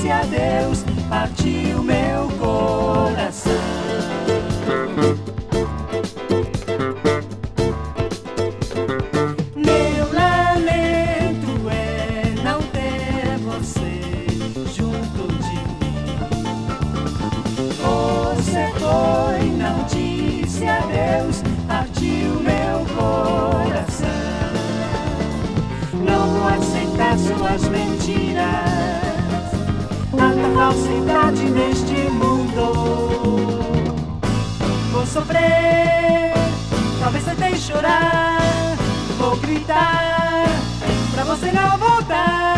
disse adeus, partiu meu coração. Meu lamento é não ter você junto de mim. Você foi, não disse adeus, partiu meu coração. Não vou aceitar suas mentiras, tanta falsidade neste mundo. Vou sofrer, talvez tentei chorar, vou gritar pra você não voltar.